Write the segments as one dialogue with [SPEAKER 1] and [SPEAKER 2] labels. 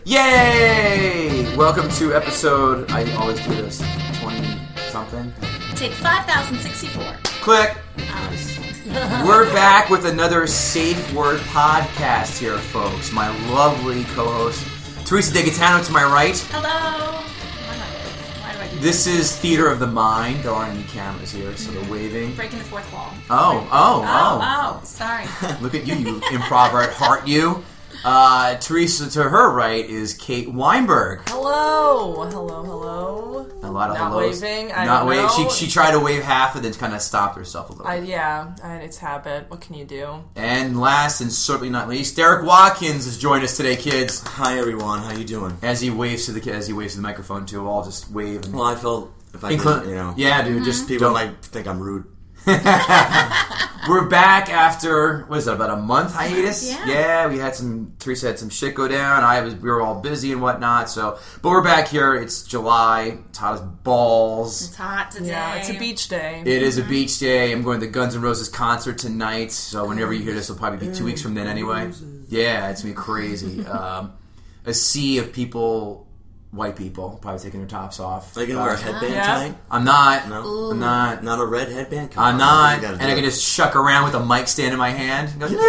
[SPEAKER 1] Yay! Welcome to episode, I always do this, 20-something.
[SPEAKER 2] Take 5,064.
[SPEAKER 1] Click! We're back with another Safe Word podcast here, folks. My lovely co-host, Teresa DeGaetano to my right.
[SPEAKER 2] Hello! Why do I do
[SPEAKER 1] This is Theater of the Mind. There aren't any cameras here, so the waving.
[SPEAKER 2] Breaking the fourth wall.
[SPEAKER 1] Oh.
[SPEAKER 2] Sorry.
[SPEAKER 1] Look at you improver at heart, you. Teresa to her right is Kate Weinberg.
[SPEAKER 3] Hello.
[SPEAKER 1] A lot of
[SPEAKER 3] Not
[SPEAKER 1] hellos.
[SPEAKER 3] waving.
[SPEAKER 1] Not waving.
[SPEAKER 3] know.
[SPEAKER 1] She tried to wave half and then kind of stopped herself a little.
[SPEAKER 3] It's habit. What can you do?
[SPEAKER 1] And last and certainly not least, Derek Watkins has joined us today, kids.
[SPEAKER 4] Hi everyone, how you doing?
[SPEAKER 1] As he waves to the microphone too, we'll all just wave. And
[SPEAKER 4] Well, I felt if I did,
[SPEAKER 1] yeah, dude, just
[SPEAKER 4] people
[SPEAKER 1] don't.
[SPEAKER 4] might think I'm rude.
[SPEAKER 1] We're back after what is that? About a month hiatus?
[SPEAKER 2] Yeah.
[SPEAKER 1] We had Teresa had some shit go down. We were all busy and whatnot. But we're back here. It's July. It's hot as balls.
[SPEAKER 2] It's hot today.
[SPEAKER 3] Yeah, it's a beach day.
[SPEAKER 1] It is a beach day. I'm going to the Guns N' Roses concert tonight. So whenever you hear this, it'll probably be 2 weeks from then anyway. Yeah, it's going to be crazy. A sea of people, white people, probably taking their tops off.
[SPEAKER 4] Are you gonna wear a headband
[SPEAKER 3] Yeah.
[SPEAKER 4] tonight?
[SPEAKER 1] I'm not.
[SPEAKER 4] No,
[SPEAKER 1] I'm not.
[SPEAKER 4] Not a red headband. Come
[SPEAKER 1] I'm
[SPEAKER 4] on,
[SPEAKER 1] not.
[SPEAKER 4] you gotta
[SPEAKER 1] And
[SPEAKER 4] do
[SPEAKER 1] I
[SPEAKER 4] it.
[SPEAKER 1] can just shuck around with a mic stand in my hand and go, nah.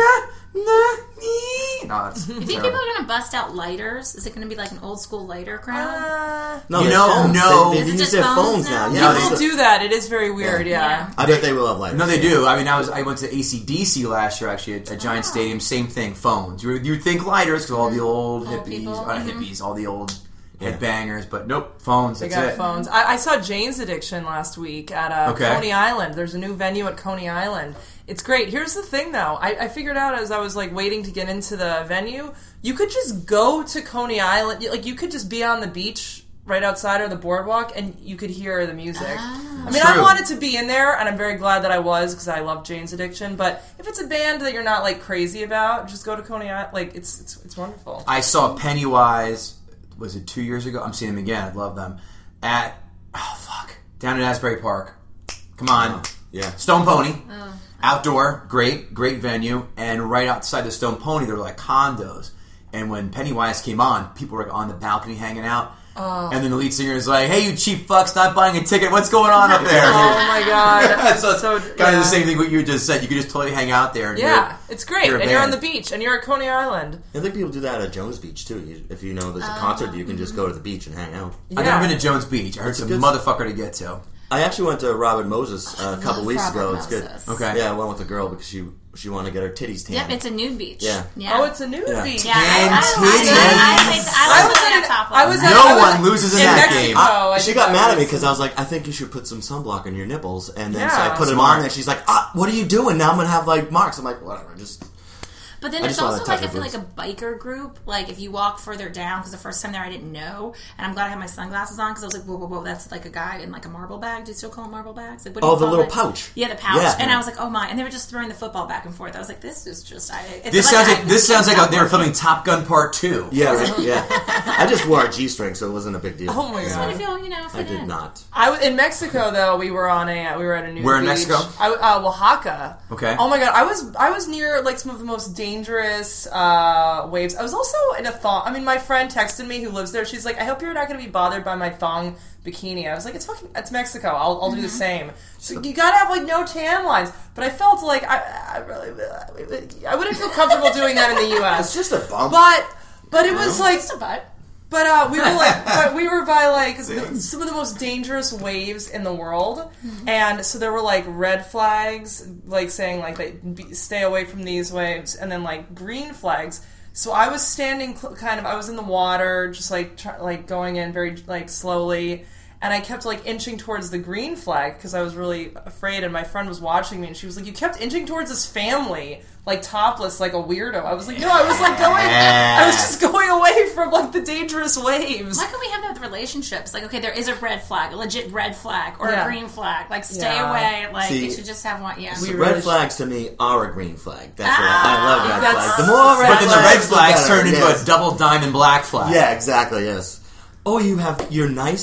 [SPEAKER 1] No, it's
[SPEAKER 2] You think people are going to bust out lighters? Is it going to be like an old school lighter crowd?
[SPEAKER 4] No,
[SPEAKER 1] You
[SPEAKER 4] there's
[SPEAKER 1] know,
[SPEAKER 4] phones.
[SPEAKER 1] no.
[SPEAKER 4] They
[SPEAKER 2] Is it
[SPEAKER 4] use
[SPEAKER 2] just
[SPEAKER 4] their
[SPEAKER 2] phones
[SPEAKER 4] phones now.
[SPEAKER 2] now?
[SPEAKER 4] Yeah,
[SPEAKER 3] People do that. It is very weird,
[SPEAKER 2] Yeah.
[SPEAKER 4] I bet they will have lighters.
[SPEAKER 1] No, they do. I mean, I went to AC/DC last year, actually, at Giant Stadium. Same thing, phones. You'd think lighters because all the old hippies,
[SPEAKER 2] people.
[SPEAKER 1] hippies, all the old headbangers, but nope, phones.
[SPEAKER 3] They
[SPEAKER 1] That's
[SPEAKER 3] got
[SPEAKER 1] it.
[SPEAKER 3] phones. I saw Jane's Addiction last week at
[SPEAKER 1] Okay.
[SPEAKER 3] Coney Island. There's a new venue at Coney Island. It's great. Here's the thing, though. I figured out as I was like waiting to get into the venue, you could just go to Coney Island. Like you could just be on the beach right outside of the boardwalk, and you could hear the music. I mean, I
[SPEAKER 1] True.
[SPEAKER 3] wanted to be in there, and I'm very glad that I was because I love Jane's Addiction. But if it's a band that you're not like crazy about, just go to Coney Island. Like it's wonderful.
[SPEAKER 1] I saw Pennywise, was it 2 years ago? I'm seeing them again. I love them. Down at Asbury Park. Come on.
[SPEAKER 4] Yeah.
[SPEAKER 1] Stone Pony. Outdoor, great venue. And right outside the Stone Pony, there were like condos. And when Pennywise came on, people were on the balcony hanging out. And then the lead singer is like, "Hey, you cheap fucks, not buying a ticket. What's going on up there?"
[SPEAKER 3] Oh my god!
[SPEAKER 1] so kind of the same thing what you just said. You could just totally hang out there. And
[SPEAKER 3] Yeah, it's great.
[SPEAKER 1] you're a
[SPEAKER 3] And you're on
[SPEAKER 1] band.
[SPEAKER 3] the beach, and you're at Coney Island.
[SPEAKER 4] I think people do that at Jones Beach too. If you know there's a concert, you can just go to the beach and hang out.
[SPEAKER 1] I've never been to Jones Beach. I heard
[SPEAKER 4] It's
[SPEAKER 1] some
[SPEAKER 4] good-
[SPEAKER 1] motherfucker to get to.
[SPEAKER 4] I actually went to Robert Moses a couple weeks ago. It's good.
[SPEAKER 1] Okay.
[SPEAKER 4] Yeah, I went with a girl because she wanted to get her titties tan.
[SPEAKER 2] Yep, it's a nude beach.
[SPEAKER 4] Yeah.
[SPEAKER 3] Oh, it's a nude
[SPEAKER 4] Yeah.
[SPEAKER 3] beach.
[SPEAKER 2] Yeah,
[SPEAKER 1] And
[SPEAKER 2] I was really on top
[SPEAKER 3] I was
[SPEAKER 2] of
[SPEAKER 3] at-
[SPEAKER 1] No
[SPEAKER 3] I was-
[SPEAKER 1] one loses in
[SPEAKER 3] in
[SPEAKER 1] that
[SPEAKER 3] Mexico.
[SPEAKER 1] game.
[SPEAKER 3] I
[SPEAKER 4] She
[SPEAKER 3] did
[SPEAKER 4] got
[SPEAKER 3] that
[SPEAKER 4] mad at me
[SPEAKER 3] once.
[SPEAKER 4] because I was like, I think you should put some sunblock on your nipples. And then so
[SPEAKER 3] Yeah.
[SPEAKER 4] I put them
[SPEAKER 1] Smart.
[SPEAKER 4] on, and she's like, what are you doing? Now I'm going to have like marks. I'm like, whatever, just...
[SPEAKER 2] But then
[SPEAKER 4] I
[SPEAKER 2] there's
[SPEAKER 4] just wanna
[SPEAKER 2] also
[SPEAKER 4] touch
[SPEAKER 2] like, I
[SPEAKER 4] her
[SPEAKER 2] feel like a biker group. Like if you walk further down, because the first time there I didn't know, and I'm glad I had my sunglasses on because I was like, whoa, that's like a guy in like a marble bag. Do you still call them marble bags? Like, what do you
[SPEAKER 4] Oh, the
[SPEAKER 2] call
[SPEAKER 4] little
[SPEAKER 2] it?
[SPEAKER 4] pouch.
[SPEAKER 2] Yeah, the pouch.
[SPEAKER 4] Yeah.
[SPEAKER 2] And I was like, oh my! And they were just throwing the football back and forth. I was like, this is just.
[SPEAKER 1] This sounds like they were filming Top Gun Part 2.
[SPEAKER 4] Yeah, right, yeah. I just wore a G-string, so it wasn't a big deal.
[SPEAKER 3] Oh my
[SPEAKER 2] I
[SPEAKER 3] god!
[SPEAKER 2] feel,
[SPEAKER 4] I
[SPEAKER 2] fit
[SPEAKER 4] did
[SPEAKER 2] in.
[SPEAKER 4] not.
[SPEAKER 3] In Mexico though. We were at a nude
[SPEAKER 1] Where in
[SPEAKER 3] beach.
[SPEAKER 1] Mexico?
[SPEAKER 3] Oaxaca.
[SPEAKER 1] Okay.
[SPEAKER 3] Oh my god! I was near like some of the most dangerous waves. I was also in a thong. I mean, my friend texted me who lives there. She's like, "I hope you're not going to be bothered by my thong bikini." I was like, it's Mexico. I'll do the same. So you gotta have like no tan lines. But I felt like I wouldn't feel comfortable doing that in the U.S.
[SPEAKER 4] It's just a bump.
[SPEAKER 3] But it was like.
[SPEAKER 2] Just a butt.
[SPEAKER 3] But we were by like some of the most dangerous waves in the world, and so there were like red flags, like saying like stay away from these waves, and then like green flags. So I was standing I was in the water, just like going in very like slowly. And I kept like inching towards the green flag because I was really afraid. And my friend was watching me, and she was like, "You kept inching towards this family, like topless, like a weirdo." I was like, "No, I was like going. I was just going away from like the dangerous waves."
[SPEAKER 2] Why can't we have that with relationships? Like, okay, there is a red flag, a legit red flag, or
[SPEAKER 3] Yeah.
[SPEAKER 2] a green flag. Like, stay
[SPEAKER 3] Yeah.
[SPEAKER 2] away. Like,
[SPEAKER 4] See,
[SPEAKER 2] you should just have one. Yeah.
[SPEAKER 4] So
[SPEAKER 3] really
[SPEAKER 4] red flags to me are a green flag. That's what I love red
[SPEAKER 3] That's-
[SPEAKER 4] flags. The more red
[SPEAKER 1] But then the red
[SPEAKER 4] the
[SPEAKER 1] flags
[SPEAKER 4] better.
[SPEAKER 1] turned into
[SPEAKER 4] Yes.
[SPEAKER 1] a double diamond black flag.
[SPEAKER 4] Yeah, exactly, yes. Oh, you're nice?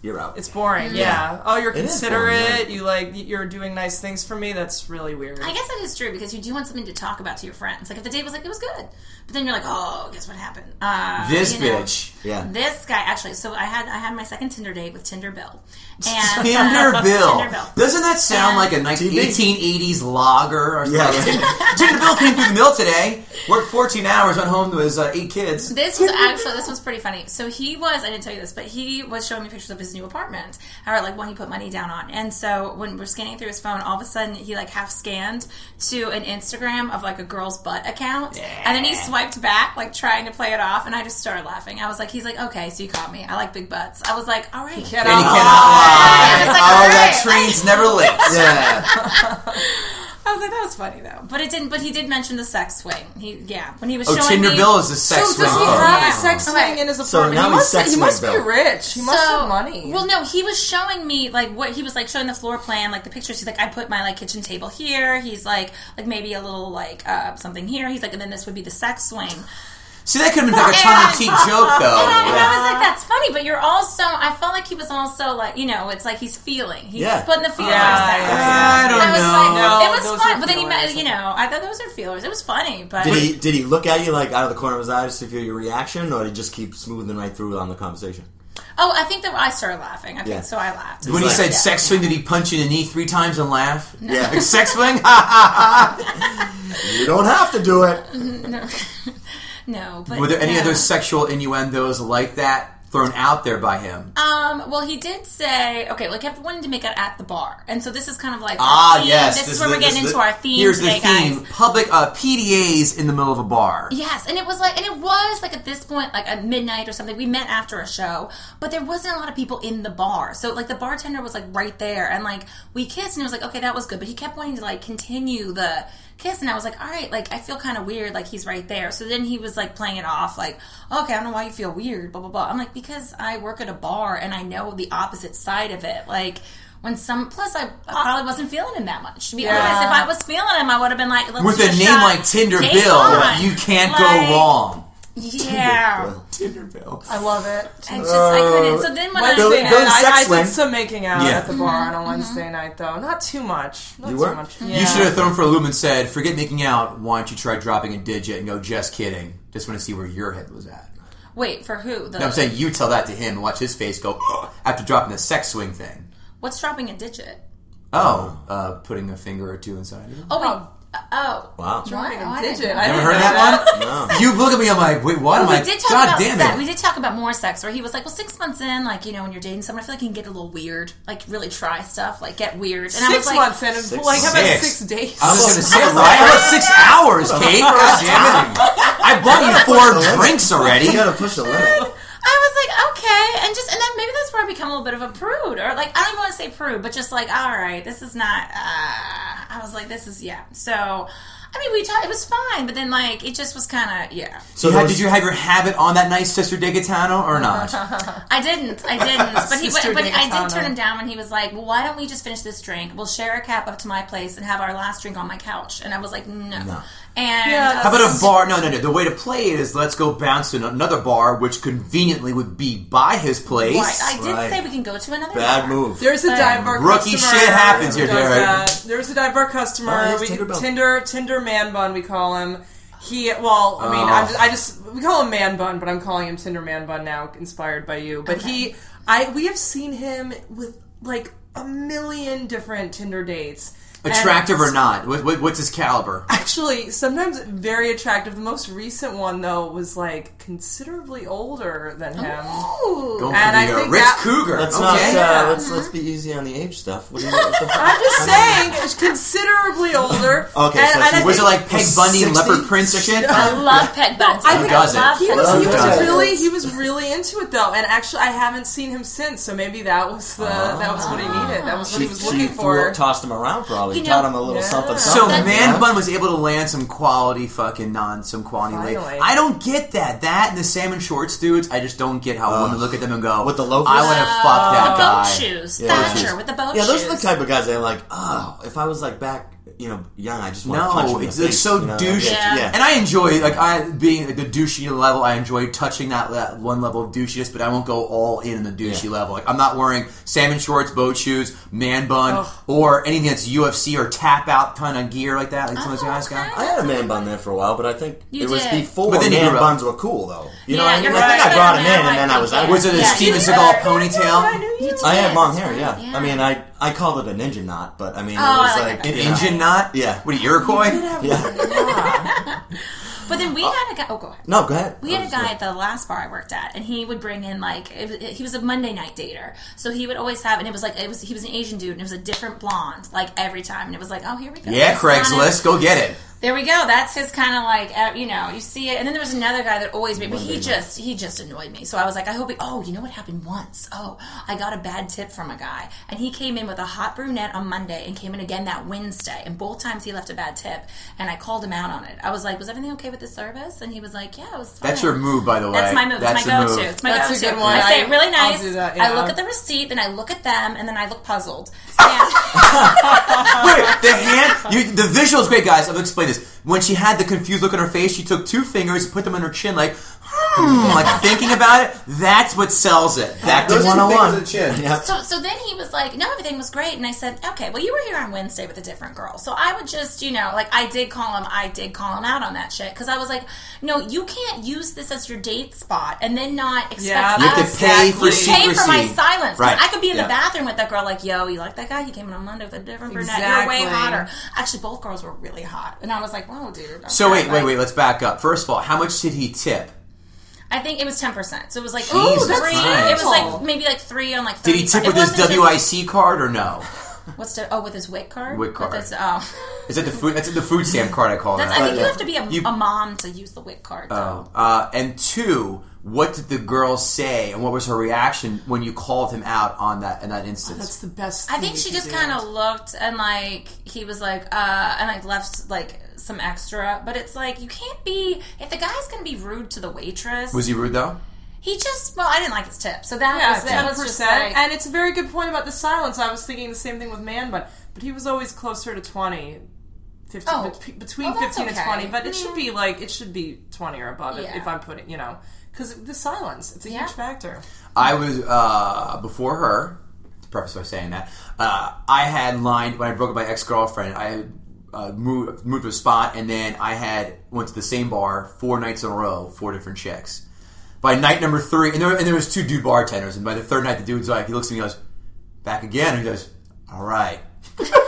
[SPEAKER 4] you're out.
[SPEAKER 3] It's boring. Yeah. Oh, you're
[SPEAKER 4] It is
[SPEAKER 3] considerate.
[SPEAKER 4] boring,
[SPEAKER 3] You're doing nice things for me. That's really weird.
[SPEAKER 2] I guess that is true because you do want something to talk about to your friends. Like if the date was like, it was good. But then you're like, oh, guess what happened?
[SPEAKER 1] This
[SPEAKER 2] you know,
[SPEAKER 1] bitch.
[SPEAKER 4] Yeah.
[SPEAKER 2] This guy, actually, so I had my second Tinder date with Tinder Bill. And,
[SPEAKER 1] Tinder Bill.
[SPEAKER 2] Tinder Bill.
[SPEAKER 1] Doesn't that sound like a 1880s lager or something? Tinder Bill came through the mill today. Worked 14 hours, went home to his 8 kids.
[SPEAKER 2] This was pretty funny. So I didn't tell you this, but he was showing me pictures of his new apartment, or like one he put money down on. And so when we're scanning through his phone, all of a sudden he like half scanned to an Instagram of like a girl's butt account. Yeah. And then he swiped back, like trying to play it off, and I just started laughing. I was like, he's like, okay, so you caught me. I like big butts. I was like, all right.
[SPEAKER 1] And he cannot lie.
[SPEAKER 2] Like,
[SPEAKER 1] that train's never late.
[SPEAKER 4] Yeah.
[SPEAKER 2] I was like, that was funny though, but it didn't. But he did mention the sex swing. When he was
[SPEAKER 1] showing
[SPEAKER 2] Tinder
[SPEAKER 1] me, Bill is a sex swing.
[SPEAKER 3] So does he have a sex swing in his apartment?
[SPEAKER 4] So now
[SPEAKER 3] he must be rich. He must have money.
[SPEAKER 2] Well, no, he was showing me like what he was like showing the floor plan, like the pictures. He's like, I put my like kitchen table here. He's like maybe a little like something here. He's like, and then this would be the sex swing.
[SPEAKER 1] See, that could have been like a tongue-in-cheek joke, though.
[SPEAKER 2] And I was like, that's funny, but you're also, I felt like he was also like, it's like he's feeling. He's putting the feelers out.
[SPEAKER 1] I don't know.
[SPEAKER 2] It was fun, but then I thought those are feelers. It was funny, but...
[SPEAKER 4] Did he look at you like out of the corner of his eye to feel your reaction, or did he just keep smoothing right through on the conversation?
[SPEAKER 2] Oh, I think that I started laughing. So I laughed.
[SPEAKER 1] When he said sex swing, did he punch you in the knee 3 times and laugh?
[SPEAKER 2] No.
[SPEAKER 1] Yeah. Like, sex swing?
[SPEAKER 4] You don't have to do it.
[SPEAKER 2] No. No, but...
[SPEAKER 1] Were there any other sexual innuendos like that thrown out there by him?
[SPEAKER 2] Well, he did say... Okay, he kept wanting to make it at the bar. And so this is kind of like...
[SPEAKER 1] yes.
[SPEAKER 2] This is where we're getting into our theme
[SPEAKER 1] here's
[SPEAKER 2] today,
[SPEAKER 1] the theme.
[SPEAKER 2] guys.
[SPEAKER 1] Public PDAs in the middle of a bar.
[SPEAKER 2] Yes, and it was like at this point, like at midnight or something. We met after a show, but there wasn't a lot of people in the bar. So, like, the bartender was, like, right there. And, like, we kissed, and it was like, okay, that was good. But he kept wanting to, like, continue the... kiss, and I was like, all right, like, I feel kind of weird, like, he's right there. So then he was, like, playing it off, like, okay, I don't know why you feel weird, blah, blah, blah. I'm like, because I work at a bar, and I know the opposite side of it. Like, plus I probably wasn't feeling him that much. To be honest, if I was feeling him, I would have been like, let's
[SPEAKER 1] with
[SPEAKER 2] do
[SPEAKER 1] a name like Tinder Bill, you can't go wrong.
[SPEAKER 2] Yeah.
[SPEAKER 1] Tinder Bill.
[SPEAKER 3] I love it.
[SPEAKER 2] I couldn't. So then when
[SPEAKER 3] Wednesday night, I
[SPEAKER 4] swing.
[SPEAKER 3] did some making out at the bar on a Wednesday night, though. Not too much. Not
[SPEAKER 4] You
[SPEAKER 3] too
[SPEAKER 4] were?
[SPEAKER 3] much.
[SPEAKER 1] You
[SPEAKER 3] Yeah.
[SPEAKER 1] should have thrown for a loop and said, forget making out, why don't you try dropping a digit and go, just kidding. Just want to see where your head was at.
[SPEAKER 2] Wait, for who?
[SPEAKER 1] No, I'm saying you tell that to him and watch his face go after dropping the sex swing thing.
[SPEAKER 2] What's dropping a digit?
[SPEAKER 1] Putting a finger or two inside of it.
[SPEAKER 2] Oh, wait. Oh.
[SPEAKER 4] Wow.
[SPEAKER 3] Dropping
[SPEAKER 2] What?
[SPEAKER 3] a digit.
[SPEAKER 2] I
[SPEAKER 1] Never heard that one?
[SPEAKER 4] No.
[SPEAKER 1] You look at me, I'm like, wait, what? I'm like, God damn it.
[SPEAKER 2] We did talk about more sex, where he was like, well, 6 months in, like, when you're dating someone, I feel like you can get a little weird. Like, really try stuff, like, get weird. And I was
[SPEAKER 3] 6
[SPEAKER 2] like,
[SPEAKER 3] months in, like, how about 6 days?
[SPEAKER 1] I was going to say, right? How about 6 hours, Kate? God damn it. I bought you 4 drinks already.
[SPEAKER 4] You gotta push the limit.
[SPEAKER 2] I was like, okay, and then maybe that's where I become a little bit of a prude, or like, I don't even want to say prude, but just like, all right, this is not, I was like, this is, so, I mean, we talked, it was fine, but then like, it just was kind of,
[SPEAKER 1] So did you have your habit on that night, Sister DeGaetano, or not?
[SPEAKER 2] I didn't, but I did turn him down when he was like, well, why don't we just finish this drink, we'll share a cap up to my place and have our last drink on my couch, and I was like, no. And
[SPEAKER 1] how about a bar? No. The way to play it is let's go bounce to another bar, which conveniently would be by his place.
[SPEAKER 2] Right. I did say we can go to another
[SPEAKER 4] Bad
[SPEAKER 2] bar.
[SPEAKER 4] move.
[SPEAKER 3] There's a dive bar
[SPEAKER 1] Rookie
[SPEAKER 3] customer.
[SPEAKER 1] shit happens here,
[SPEAKER 3] who does
[SPEAKER 1] Derek.
[SPEAKER 3] that. There's a dive bar customer. Tinder man bun, we call him. We call him man bun, but I'm calling him Tinder man bun now, inspired by you. But we have seen him with like a million different Tinder dates.
[SPEAKER 1] Attractive or not? What's his caliber?
[SPEAKER 3] Actually, sometimes very attractive. The most recent one, though, was like considerabably older than him.
[SPEAKER 2] Ooh.
[SPEAKER 1] Going
[SPEAKER 3] And
[SPEAKER 1] for
[SPEAKER 3] I
[SPEAKER 1] the
[SPEAKER 3] think
[SPEAKER 1] Ritz
[SPEAKER 3] that-
[SPEAKER 1] Cougar.
[SPEAKER 4] Let's
[SPEAKER 1] Okay.
[SPEAKER 4] let's be easy on the age stuff. What do you
[SPEAKER 3] I'm just saying, it's considerably older.
[SPEAKER 4] Okay,
[SPEAKER 3] and,
[SPEAKER 4] so
[SPEAKER 3] and I
[SPEAKER 1] Was
[SPEAKER 3] think-
[SPEAKER 1] it like Peg Bundy and
[SPEAKER 4] 60?
[SPEAKER 1] Leopard Prince or shit?
[SPEAKER 2] I love Peg Bundy.
[SPEAKER 3] I think
[SPEAKER 1] doesn't?
[SPEAKER 3] he was really into it though, and actually I haven't seen him since. So maybe that was what he needed. That was what he was looking for.
[SPEAKER 4] Tossed him around probably.
[SPEAKER 2] You know-
[SPEAKER 4] Taught him a little something.
[SPEAKER 1] So
[SPEAKER 4] something.
[SPEAKER 1] Man Bun was able to land some quality some quality late.
[SPEAKER 3] Finally.
[SPEAKER 1] I don't get that. That and the salmon shorts dudes, I just don't get how women look at them and go,
[SPEAKER 4] With the loafers?
[SPEAKER 1] I want to fuck that
[SPEAKER 2] the
[SPEAKER 1] guy.
[SPEAKER 2] boat shoes.
[SPEAKER 4] Yeah,
[SPEAKER 2] Thatcher with the boat shoes.
[SPEAKER 4] Yeah, those are the type of guys that are like, if I was like back young, I just want to punch him in the
[SPEAKER 1] it's
[SPEAKER 4] face.
[SPEAKER 1] so
[SPEAKER 4] you know?
[SPEAKER 1] douchey.
[SPEAKER 2] Yeah.
[SPEAKER 1] And I enjoy, being at the douchey level, I enjoy touching that one level of douchiness, but I won't go all in the douchey level. Like, I'm not wearing salmon shorts, boat shoes, man bun, or anything that's UFC or tap out kind of gear like that. Like some of those guys got.
[SPEAKER 4] I had a man bun there for a while, but I think
[SPEAKER 2] You
[SPEAKER 4] it was
[SPEAKER 2] did.
[SPEAKER 4] before
[SPEAKER 1] But then you
[SPEAKER 4] man
[SPEAKER 1] grew up.
[SPEAKER 4] buns were cool, though. You know what I mean?
[SPEAKER 2] you're
[SPEAKER 4] I think
[SPEAKER 2] right.
[SPEAKER 4] I brought him in,
[SPEAKER 2] Now
[SPEAKER 4] and then I was out.
[SPEAKER 1] Was it a
[SPEAKER 2] Yeah,
[SPEAKER 1] Steven
[SPEAKER 2] you
[SPEAKER 1] Seagal
[SPEAKER 2] did.
[SPEAKER 1] ponytail?
[SPEAKER 2] You
[SPEAKER 4] I had
[SPEAKER 2] did.
[SPEAKER 4] long hair, yeah.
[SPEAKER 2] Yeah.
[SPEAKER 4] I mean, I called it a ninja knot, but I mean, it
[SPEAKER 2] Oh,
[SPEAKER 4] was
[SPEAKER 2] I like
[SPEAKER 4] like
[SPEAKER 2] that.
[SPEAKER 1] An
[SPEAKER 4] you know.
[SPEAKER 1] Indian knot?
[SPEAKER 4] Yeah.
[SPEAKER 1] What, Iroquois?
[SPEAKER 4] Yeah.
[SPEAKER 2] But then we had a guy. Oh, go ahead.
[SPEAKER 4] No, go ahead.
[SPEAKER 2] We had a guy at the last bar I worked at, and he would bring in he was a Monday night dater, so he would always have, and he was an Asian dude, and it was a different blonde every time, and it was like, oh, here we go.
[SPEAKER 1] Yeah,
[SPEAKER 2] This is on his-
[SPEAKER 1] Craigslist. Go get it.
[SPEAKER 2] There we go. That's his kind of you see it. And then there was another guy that always made, but he just annoyed me. So I was like, I hope you know what happened once? Oh, I got a bad tip from a guy. And he came in with a hot brunette on Monday and came in again that Wednesday. And both times he left a bad tip. And I called him out on it. I was like, was everything okay with the service? And he was like, yeah, it was fine.
[SPEAKER 1] That's your move, by the way.
[SPEAKER 2] That's my move.
[SPEAKER 1] That's
[SPEAKER 2] It's my
[SPEAKER 1] the
[SPEAKER 2] go-to.
[SPEAKER 1] move.
[SPEAKER 2] It's my
[SPEAKER 3] That's a
[SPEAKER 2] go-to.
[SPEAKER 3] good one.
[SPEAKER 2] I say it really
[SPEAKER 3] I'll
[SPEAKER 2] nice.
[SPEAKER 3] do that,
[SPEAKER 2] I
[SPEAKER 3] yeah.
[SPEAKER 2] look at the receipt, then I look at them, and then I look puzzled.
[SPEAKER 1] Wait, the hand, the visual is great, guys. I'll explain this. When she had the confused look on her face, she took two fingers, put them on her chin, like thinking about it. That's what sells it. Back to
[SPEAKER 4] Those
[SPEAKER 1] 101.
[SPEAKER 4] two fingers of the chin. Yeah.
[SPEAKER 2] So then he was like, no, everything was great. And I said, okay, well, you were here on Wednesday with a different girl. So I would just, I did call him out on that shit. Because I was like, no, you can't use this as your date spot and then not expect
[SPEAKER 3] Yeah,
[SPEAKER 1] You have
[SPEAKER 2] us
[SPEAKER 1] to pay for
[SPEAKER 2] You pay for my
[SPEAKER 1] secrecy.
[SPEAKER 2] silence. 'Cause
[SPEAKER 1] Right.
[SPEAKER 2] I could be in
[SPEAKER 1] Yeah.
[SPEAKER 2] the bathroom with that girl like, yo, you like that guy? He came in on Monday with a different brunette. You're way
[SPEAKER 3] Exactly.
[SPEAKER 2] hotter. Actually, both girls were really hot. And I was like, whoa, dude.
[SPEAKER 1] So
[SPEAKER 2] okay,
[SPEAKER 1] wait. Let's back up. First of all, how much did he tip?
[SPEAKER 2] I think it was 10%. So it was like
[SPEAKER 1] Jesus
[SPEAKER 2] three.
[SPEAKER 1] Christ.
[SPEAKER 2] It was like maybe like 3 on like 30.
[SPEAKER 1] Did he tip with his WIC card or no?
[SPEAKER 2] With his WIC card?
[SPEAKER 1] WIC card.
[SPEAKER 2] With his,
[SPEAKER 1] Is it the food? That's the food stamp card I call
[SPEAKER 2] I
[SPEAKER 1] that.
[SPEAKER 2] think you have to be a mom to use the WIC card, though.
[SPEAKER 1] And two, what did the girl say, and what was her reaction when you called him out on that in that instance?
[SPEAKER 3] That's the best.
[SPEAKER 2] I think she just kind of looked and he was like, and left some extra. But it's like, you can't be, if the guy's going to be rude to the waitress.
[SPEAKER 1] Was he rude though?
[SPEAKER 2] He just, I didn't like his tip. So that was just
[SPEAKER 3] 10%.
[SPEAKER 2] like,
[SPEAKER 3] And it's a very good point about the silence. I was thinking the same thing with man, but he was always closer to 20. 15,
[SPEAKER 2] Oh.
[SPEAKER 3] between
[SPEAKER 2] Well, that's
[SPEAKER 3] 15 and
[SPEAKER 2] okay.
[SPEAKER 3] 20, but it should be 20 or above
[SPEAKER 2] Yeah.
[SPEAKER 3] if I'm putting, because the silence, it's a huge factor.
[SPEAKER 1] I was before her. To preface by saying that, I had lined when I broke up my ex-girlfriend. I had moved to a spot, and then I had went to the same bar 4 nights in a row, 4 different chicks. By night number 3, and there was 2 dude bartenders, and by the 3rd night, the dude's like, he looks at me, and goes, "Back again?" And he goes, "All right." He's like,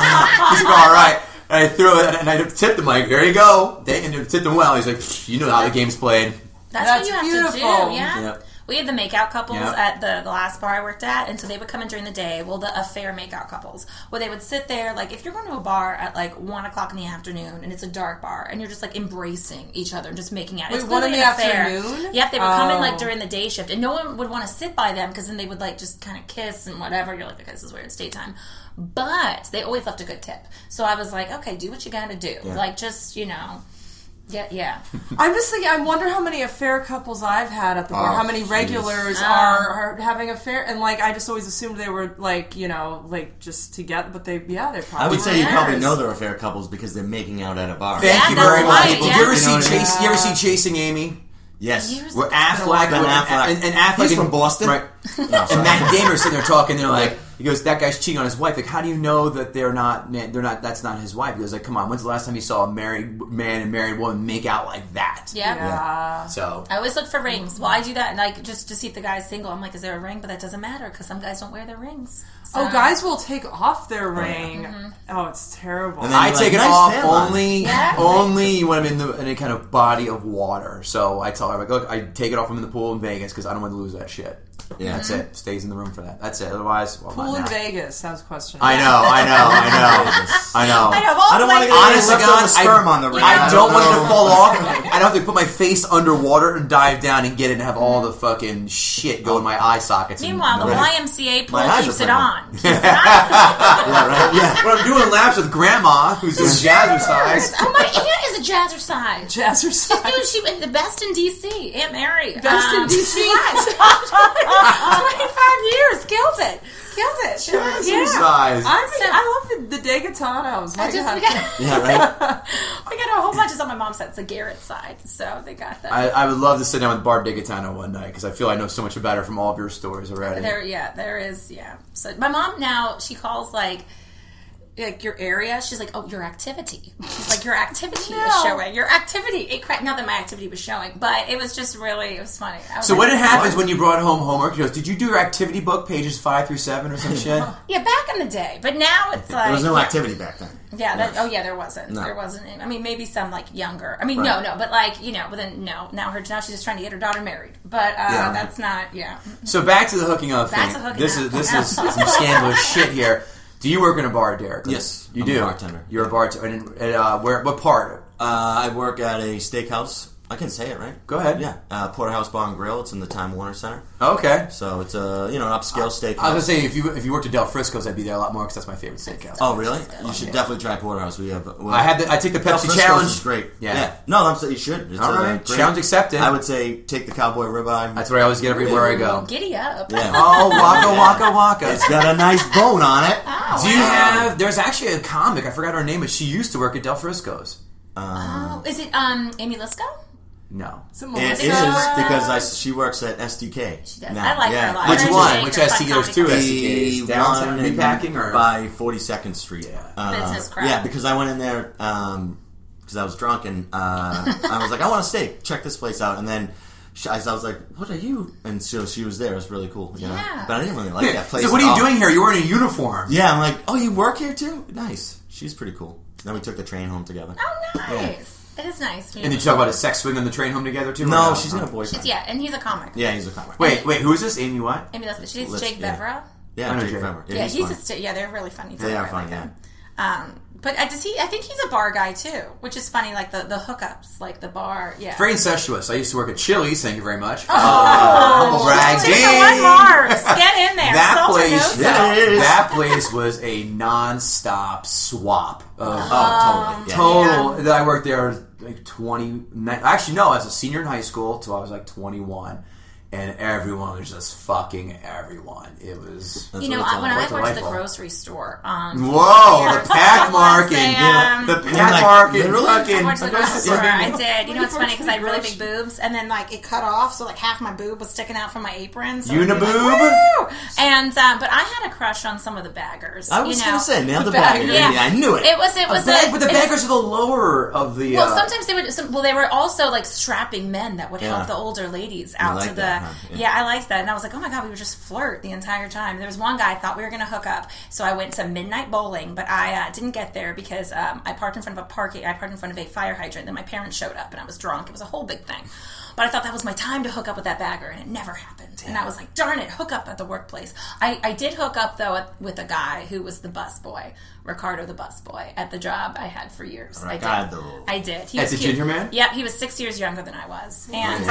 [SPEAKER 1] "All right." And I threw it, and I tipped him like, "There you go." And tipped him well. He's like, "You know how the game's played."
[SPEAKER 2] That's
[SPEAKER 3] That's
[SPEAKER 2] what you have
[SPEAKER 3] beautiful.
[SPEAKER 2] to do, yeah.
[SPEAKER 1] Yep.
[SPEAKER 2] We had the makeout couples
[SPEAKER 1] Yep.
[SPEAKER 2] at the last bar I worked at, and so they would come in during the day. Well, the affair makeout couples, where they would sit there, if you're going to a bar at 1 o'clock in the afternoon, and it's a dark bar, and you're just embracing each other and just making out.
[SPEAKER 3] Wait,
[SPEAKER 2] It's
[SPEAKER 3] 1 in
[SPEAKER 2] literally
[SPEAKER 3] the
[SPEAKER 2] an affair.
[SPEAKER 3] afternoon?
[SPEAKER 2] Yep, they would come in
[SPEAKER 3] Oh.
[SPEAKER 2] during the day shift, and no one would want to sit by them because then they would just kind of kiss and whatever. You're like, okay, this is weird, it's daytime. But they always left a good tip. So I was like, okay, do what you got to do. Just yeah.
[SPEAKER 3] I'm just thinking, I wonder how many affair couples I've had at the bar, how many regulars are having affair, and I just always assumed they were just together, but they probably
[SPEAKER 4] I would say
[SPEAKER 3] were.
[SPEAKER 4] you probably
[SPEAKER 2] Yes.
[SPEAKER 4] know they're affair couples because they're making out at a bar.
[SPEAKER 1] Thank
[SPEAKER 2] Yeah,
[SPEAKER 1] you
[SPEAKER 2] that's
[SPEAKER 1] very much.
[SPEAKER 2] right,
[SPEAKER 1] Did
[SPEAKER 2] yeah.
[SPEAKER 1] you ever see
[SPEAKER 4] You know what I mean?
[SPEAKER 1] You ever see Chasing Amy?
[SPEAKER 4] Yes.
[SPEAKER 2] Years
[SPEAKER 1] Where
[SPEAKER 2] ago.
[SPEAKER 1] Affleck,
[SPEAKER 4] Ben Affleck.
[SPEAKER 1] and Affleck
[SPEAKER 4] He's
[SPEAKER 1] and-
[SPEAKER 4] from Boston?
[SPEAKER 1] right?
[SPEAKER 4] No,
[SPEAKER 1] And
[SPEAKER 4] sorry.
[SPEAKER 1] Matt Damon are sitting there talking. They're like, he goes, "That guy's cheating on his wife. How do you know that they're not? That's not his wife." He goes, "Come on, when's the last time you saw a married man and married woman make out like that?"
[SPEAKER 2] Yeah.
[SPEAKER 3] Yeah.
[SPEAKER 1] So
[SPEAKER 2] I always look for rings. Well, I do that, just to see if the guy's single. I'm like, is there a ring? But that doesn't matter because some guys don't wear their rings. So,
[SPEAKER 3] Guys will take off their ring. Oh, it's terrible.
[SPEAKER 4] And then
[SPEAKER 1] I
[SPEAKER 4] you're
[SPEAKER 1] take
[SPEAKER 4] like,
[SPEAKER 1] it
[SPEAKER 4] "Nice
[SPEAKER 1] off
[SPEAKER 4] tan line."
[SPEAKER 1] only when I'm in any kind of body of water. So I tell her, look, I take it off when I'm in the pool in Vegas because I don't want to lose that shit.
[SPEAKER 4] Yeah.
[SPEAKER 1] That's it. Stays in the room for that. That's it. Otherwise, well,
[SPEAKER 3] Pool
[SPEAKER 1] not
[SPEAKER 3] in
[SPEAKER 1] now.
[SPEAKER 3] Vegas sounds questionable.
[SPEAKER 1] I know.
[SPEAKER 2] I know.
[SPEAKER 4] I don't want to get
[SPEAKER 1] Honest to
[SPEAKER 4] any
[SPEAKER 1] God,
[SPEAKER 4] leftover sperm on the ring.
[SPEAKER 1] I don't want it to
[SPEAKER 4] know.
[SPEAKER 1] fall off. I don't have to put my face underwater and dive down and get it and have all the fucking shit go in my eye sockets.
[SPEAKER 2] Meanwhile, the YMCA pool
[SPEAKER 4] My eyes
[SPEAKER 2] keeps
[SPEAKER 4] are
[SPEAKER 2] it
[SPEAKER 4] pregnant.
[SPEAKER 2] on. Keeps it on.
[SPEAKER 4] Yeah, right? Yeah.
[SPEAKER 1] When I'm doing laps with Grandma, who's doing jazzercise.
[SPEAKER 2] Oh, my aunt is a jazzercise.
[SPEAKER 3] Jazzercise.
[SPEAKER 2] Dude, she the best in DC. Aunt Mary.
[SPEAKER 3] Best in DC?
[SPEAKER 2] years. Killed it.
[SPEAKER 1] Exercise.
[SPEAKER 3] I love the Degatanos.
[SPEAKER 4] Yeah, right?
[SPEAKER 2] We got a whole bunch of stuff. My mom said it's the Garrett side, so they got that.
[SPEAKER 1] I would love to sit down with Barb Digatano one night because I feel I know so much about her from all of your stories already.
[SPEAKER 2] There is. So my mom now, she calls like your area. She's like, oh, your activity. She's like, your activity is showing. Your activity. Not that my activity was showing, but it was just really, it was funny.
[SPEAKER 1] So what happens when you brought home homework? She goes, did you do your activity book, pages 5 through 7 or some shit?
[SPEAKER 2] Yeah, back in the day. But now it's like...
[SPEAKER 4] There was no activity back then.
[SPEAKER 2] Yeah, there wasn't. No. There wasn't. I mean, maybe some like younger. I mean,
[SPEAKER 4] right.
[SPEAKER 2] no, but like, but then now she's just trying to get her daughter married. But that's not,
[SPEAKER 1] So back to the hooking up thing. This is some scandalous shit here. Do you work in a bar, Derek?
[SPEAKER 4] Yes,
[SPEAKER 1] you
[SPEAKER 4] I'm
[SPEAKER 1] do.
[SPEAKER 4] A bartender.
[SPEAKER 1] You're a bartender. And what part?
[SPEAKER 4] I work at a steakhouse. I can say it, right?
[SPEAKER 1] Go ahead.
[SPEAKER 4] Yeah, Porterhouse Bar and Grill. It's in the Time Warner Center.
[SPEAKER 1] Okay.
[SPEAKER 4] So it's an upscale steakhouse.
[SPEAKER 1] I was gonna say if you worked at Del Frisco's, I'd be there a lot more because that's my favorite steakhouse.
[SPEAKER 4] Oh, really? You should definitely try Porterhouse. We have.
[SPEAKER 1] I take the Pepsi challenge.
[SPEAKER 4] Is great.
[SPEAKER 1] Yeah.
[SPEAKER 4] No, I'm saying you should. It's
[SPEAKER 1] all right. Challenge accepted.
[SPEAKER 4] I would say take the cowboy ribeye.
[SPEAKER 1] That's what I always get everywhere I go.
[SPEAKER 2] Giddy up.
[SPEAKER 4] Yeah.
[SPEAKER 1] Oh, waka.
[SPEAKER 4] It's got a nice bone on it.
[SPEAKER 2] Oh,
[SPEAKER 1] Do you have? There's actually a comic. I forgot her name, but she used to work at Del Frisco's.
[SPEAKER 2] Is it Amy Lisco?
[SPEAKER 1] No.
[SPEAKER 4] It is because she works at SDK.
[SPEAKER 2] She does. I like her a lot.
[SPEAKER 1] Which one? Which SDK? There's two SDKs. Downtown Meatpacking or
[SPEAKER 4] by 42nd Street.
[SPEAKER 2] Business crowd.
[SPEAKER 4] Yeah, because I went in there because I was drunk and I was like, I want a steak. Check this place out. And then I was like, what are you? And so she was there. It was really cool. You know? But I didn't really like that place.
[SPEAKER 1] So what are you doing here? You're wearing a uniform.
[SPEAKER 4] Yeah, I'm like, oh, you work here too? Nice. She's pretty cool. Then we took the train home together.
[SPEAKER 2] Oh, nice. It is nice.
[SPEAKER 1] And did you talk about a sex swing on the train home together too?
[SPEAKER 4] No, she's got a boyfriend.
[SPEAKER 2] And he's a comic.
[SPEAKER 4] Yeah, he's a comic.
[SPEAKER 1] Wait, who is this? Amy what?
[SPEAKER 2] Amy Lisco. She's Jake Bevera.
[SPEAKER 4] Yeah, Jake Bevera.
[SPEAKER 2] Yeah, they're really funny too.
[SPEAKER 4] They are funny,
[SPEAKER 2] But I think he's a bar guy too, which is funny. Like the hookups, like the bar. Yeah,
[SPEAKER 1] very incestuous. I used to work at Chili's. Thank you very much.
[SPEAKER 2] Oh,
[SPEAKER 1] brag.
[SPEAKER 2] One Mars. Get in there.
[SPEAKER 1] That place was a non-stop swap. Total. I worked there like 20. Actually, no. I was a senior in high school till I was like 21. And everyone was just fucking everyone. It was...
[SPEAKER 2] when I worked at the grocery store...
[SPEAKER 1] Whoa! The pack marking! The pack marking!
[SPEAKER 2] I worked at the grocery store. I did. You know what's funny? Because I had really big boobs. And then, it cut off. So, half my boob was sticking out from my apron. So
[SPEAKER 1] Uniboob?
[SPEAKER 2] And, but I had a crush on some of the baggers.
[SPEAKER 4] I was going to say, nailed the bagger.
[SPEAKER 2] Yeah.
[SPEAKER 4] I knew it.
[SPEAKER 1] But the baggers are the lower of the...
[SPEAKER 2] Well, sometimes they would... they were also, strapping men that would help the older ladies out to the... Yeah, I liked that. And I was like, oh my God, we would just flirt the entire time. There was one guy I thought we were going to hook up. So I went to midnight bowling, but I didn't get there because I parked in front of a fire hydrant. Then my parents showed up and I was drunk. It was a whole big thing. But I thought that was my time to hook up with that bagger, and it never happened. Damn. And I was like, darn it, hook up at the workplace. I did hook up, though, with a guy who was the busboy, Ricardo the busboy, at the job I had for years.
[SPEAKER 4] Ricardo.
[SPEAKER 2] I did. He
[SPEAKER 1] was a ginger man?
[SPEAKER 2] Yep, he was 6 years younger than I was. And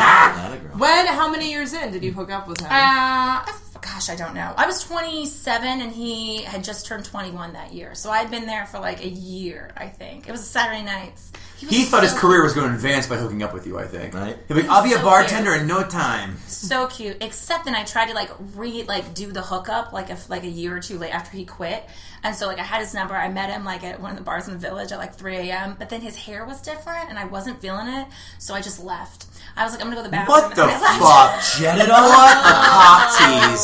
[SPEAKER 3] how many years in did you hook up with him?
[SPEAKER 2] Gosh, I don't know. I was 27 and he had just turned 21 that year. So I'd been there for a year, I think. It was Saturday nights.
[SPEAKER 1] He thought his career was going to advance by hooking up with you, I think.
[SPEAKER 4] Right.
[SPEAKER 1] He'd be like, I'll be a bartender in no time.
[SPEAKER 2] So cute. Except then I tried to do the hookup a year or two later after he quit. And so I had his number. I met him at one of the bars in the village at 3 a.m. But then his hair was different and I wasn't feeling it. So I just left. I was like, I'm going to go to the bathroom.
[SPEAKER 1] What the fuck? Jetted what a cock tease.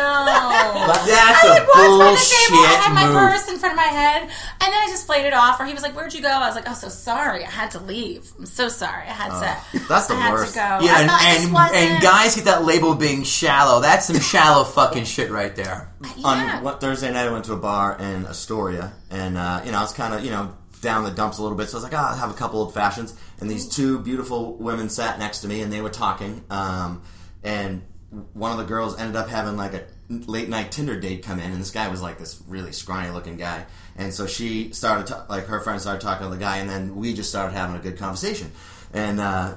[SPEAKER 2] No.
[SPEAKER 1] That's a bullshit move.
[SPEAKER 2] I had my purse in front of my head, and then I just played it off. Or he was like, "Where'd you go?" I was like, "Oh, so sorry. I had to leave. I'm so sorry. I had to."
[SPEAKER 4] That's the
[SPEAKER 2] To
[SPEAKER 4] worst.
[SPEAKER 2] go.
[SPEAKER 1] Yeah, and guys get that label of being shallow. That's some shallow fucking shit right there.
[SPEAKER 2] Yeah.
[SPEAKER 4] On Thursday night, I went to a bar in Astoria, and I was kind of down the dumps a little bit, so I was like, I'll have a couple old fashions. And these two beautiful women sat next to me, and they were talking. And one of the girls ended up having a late night Tinder date come in, and this guy was this really scrawny looking guy. And so she started her friend started talking to the guy, and then we just started having a good conversation. And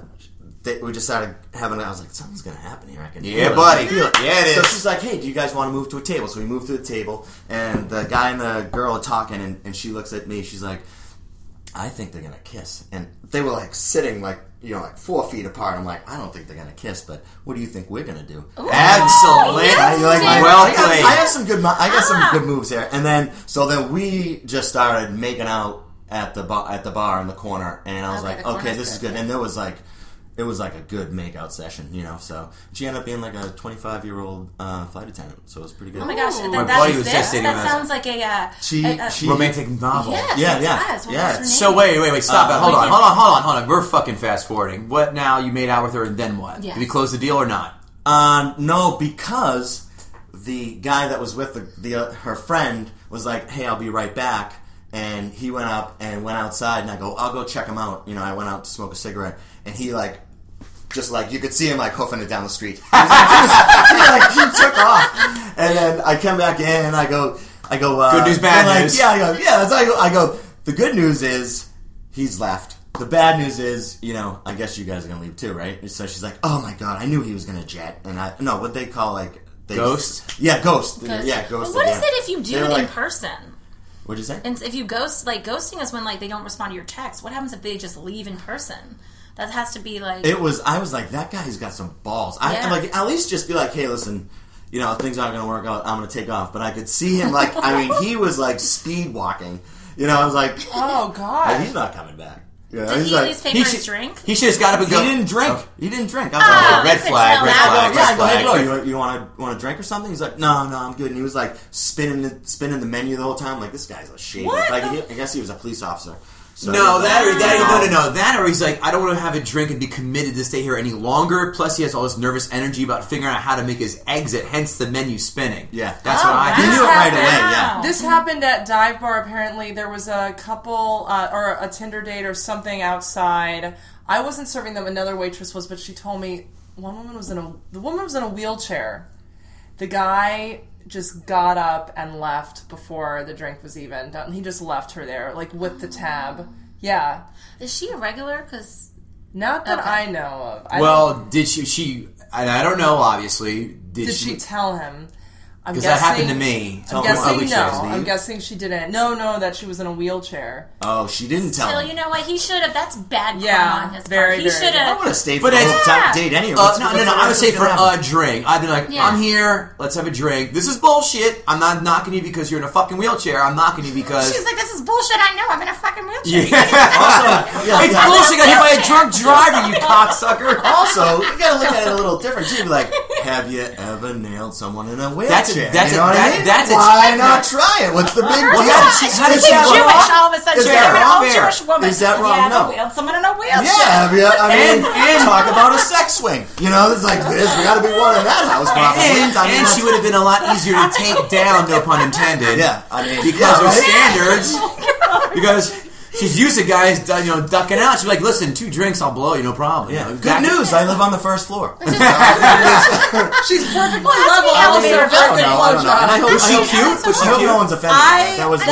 [SPEAKER 4] we just started having. I was like, something's gonna happen here. I can feel it.
[SPEAKER 1] Buddy.
[SPEAKER 4] I feel it.
[SPEAKER 1] Yeah, it is.
[SPEAKER 4] So she's like, hey, do you guys want to move to a table? So we moved to the table, and the guy and the girl are talking, and she looks at me. She's like, I think they're gonna kiss. And they were sitting like 4 feet apart. I'm like, I don't think they're gonna kiss, but what do you think we're gonna do?
[SPEAKER 1] Excellent.
[SPEAKER 4] Well played. I have some good. I got some
[SPEAKER 2] Ah.
[SPEAKER 4] good moves here, and then we just started making out at the bar in the corner, and I was
[SPEAKER 2] Okay,
[SPEAKER 4] like,
[SPEAKER 2] the
[SPEAKER 4] okay,
[SPEAKER 2] corner's
[SPEAKER 4] this is good, and there was like. It was like a good makeout session, so she ended up being like a 25-year-old flight attendant, so it was pretty good.
[SPEAKER 2] Oh my gosh,
[SPEAKER 1] My
[SPEAKER 2] that
[SPEAKER 1] buddy was
[SPEAKER 2] exists?
[SPEAKER 1] just thinking
[SPEAKER 2] That
[SPEAKER 1] about
[SPEAKER 2] sounds like a
[SPEAKER 4] She
[SPEAKER 1] romantic novel.
[SPEAKER 2] yes,
[SPEAKER 4] Yeah,
[SPEAKER 2] it
[SPEAKER 4] yeah,
[SPEAKER 2] does. What
[SPEAKER 4] yeah.
[SPEAKER 2] was her
[SPEAKER 1] So
[SPEAKER 2] name?
[SPEAKER 1] wait, stop it. Hold on. We're fucking fast forwarding. What now? You made out with her, and then what?
[SPEAKER 2] Yes.
[SPEAKER 1] Did we close the deal or not?
[SPEAKER 4] No, because the guy that was with her friend was like, "Hey, I'll be right back," and he went up and went outside, and I go, "I'll go check him out." I went out to smoke a cigarette, and he like. Just like you could see him like hoofing it down the street. He took off, and then I come back in and I go.
[SPEAKER 1] Good news, bad news.
[SPEAKER 4] Yeah, I go. The good news is he's left. The bad news is, I guess you guys are gonna leave too, right? So she's like, "Oh my god, I knew he was gonna jet." And what they call
[SPEAKER 1] Ghost?
[SPEAKER 4] Yeah, ghost.
[SPEAKER 2] Ghost.
[SPEAKER 4] Yeah, ghost.
[SPEAKER 2] But what is it if you do it in person?
[SPEAKER 4] What'd you say?
[SPEAKER 2] And if you ghost, ghosting is when they don't respond to your text. What happens if they just leave in person? That has to be like.
[SPEAKER 4] I was like, that guy's got some balls.
[SPEAKER 2] Yeah.
[SPEAKER 4] At least just be like, hey, listen, things aren't going to work out. I'm going to take off. But I could see him he was like speed walking. I was like,
[SPEAKER 3] Oh God.
[SPEAKER 4] he's not coming back.
[SPEAKER 2] Did he at least pay for his drink?
[SPEAKER 1] He should have got up and
[SPEAKER 4] He
[SPEAKER 1] go.
[SPEAKER 4] didn't drink.
[SPEAKER 1] Oh.
[SPEAKER 4] He didn't drink. I was like,
[SPEAKER 1] red
[SPEAKER 2] you could
[SPEAKER 1] flag,
[SPEAKER 2] tell
[SPEAKER 1] red
[SPEAKER 2] that.
[SPEAKER 1] flag.
[SPEAKER 4] yeah, go ahead,
[SPEAKER 1] flag.
[SPEAKER 4] bro. You want a drink or something? He's like, no, I'm good. And he was like spinning the menu the whole time. Like, this guy's a shady.
[SPEAKER 3] What?
[SPEAKER 4] I guess he was a police officer. So
[SPEAKER 1] No, that or he's like, I don't want to have a drink and be committed to stay here any longer. Plus, he has all this nervous energy about figuring out how to make his exit. Hence, the menu spinning.
[SPEAKER 4] Yeah,
[SPEAKER 1] that's what I
[SPEAKER 4] He
[SPEAKER 1] think.
[SPEAKER 4] knew it right away.
[SPEAKER 2] Wow.
[SPEAKER 4] Yeah.
[SPEAKER 3] This happened at Dive Bar. Apparently, there was a couple or a Tinder date or something outside. I wasn't serving them. Another waitress was, but she told me the woman was in a wheelchair. The guy just got up and left before the drink was even done. He just left her there, with the tab. Yeah,
[SPEAKER 2] Is she a regular? Because
[SPEAKER 3] not that
[SPEAKER 2] Okay.
[SPEAKER 3] I know of.
[SPEAKER 1] Well, did she? I don't know. Obviously,
[SPEAKER 3] Did she tell him?
[SPEAKER 1] Because that happened to me.
[SPEAKER 3] I'm guessing no. I'm guessing she didn't. No, that she was in a wheelchair.
[SPEAKER 4] Oh, she didn't tell
[SPEAKER 2] still,
[SPEAKER 4] him.
[SPEAKER 2] you know what? He should have. That's bad karma
[SPEAKER 3] Yeah,
[SPEAKER 2] on his
[SPEAKER 3] very,
[SPEAKER 2] part. He
[SPEAKER 3] very
[SPEAKER 2] should
[SPEAKER 4] I
[SPEAKER 2] have.
[SPEAKER 4] would have stayed
[SPEAKER 1] But
[SPEAKER 4] for the
[SPEAKER 1] it's-
[SPEAKER 4] whole date anyway.
[SPEAKER 1] No. I would say for a drink. I'd be like,
[SPEAKER 2] Yeah.
[SPEAKER 1] I'm here. Let's have a drink. This is bullshit. I'm not knocking you because you're in a fucking wheelchair. I'm knocking you because.
[SPEAKER 2] She's like, this is bullshit. I know. I'm in a fucking wheelchair.
[SPEAKER 1] It's bullshit. I hit by a drunk driver, you cocksucker.
[SPEAKER 4] Also, you gotta look at it a little different too. Be like, have you ever nailed someone in a wheelchair?
[SPEAKER 1] That's
[SPEAKER 4] you know what I mean?
[SPEAKER 1] that's
[SPEAKER 4] Why not try it? What's the big deal?
[SPEAKER 1] how did
[SPEAKER 2] She's
[SPEAKER 1] she
[SPEAKER 2] Jewish
[SPEAKER 1] wrong?
[SPEAKER 2] all of a sudden.
[SPEAKER 4] Is
[SPEAKER 2] She's
[SPEAKER 4] that
[SPEAKER 2] an
[SPEAKER 4] wrong?
[SPEAKER 2] old Jewish woman.
[SPEAKER 4] Is that wrong?
[SPEAKER 2] Yeah,
[SPEAKER 4] No.
[SPEAKER 2] wheeled someone in a wheelchair.
[SPEAKER 4] Yeah, and talk about a sex swing. It's like this. We got to be one in that house, probably.
[SPEAKER 1] And she would have been a lot easier to take down, no pun intended.
[SPEAKER 4] Yeah, I mean,
[SPEAKER 1] because her
[SPEAKER 4] right?
[SPEAKER 1] standards. Because she's used to guys, ducking out. She's like, listen, 2 drinks, I'll blow you, no problem.
[SPEAKER 4] Yeah. Good news. I live on the first floor.
[SPEAKER 3] She's perfectly
[SPEAKER 2] Well, that's
[SPEAKER 3] level.
[SPEAKER 2] the elevator
[SPEAKER 3] Also,
[SPEAKER 2] building.
[SPEAKER 3] perfect
[SPEAKER 4] I don't know.
[SPEAKER 3] blowjob.
[SPEAKER 4] And I hope,
[SPEAKER 1] Was she
[SPEAKER 4] I hope-
[SPEAKER 1] cute? Was she
[SPEAKER 4] I hope
[SPEAKER 1] cute?
[SPEAKER 4] no one's offended. That was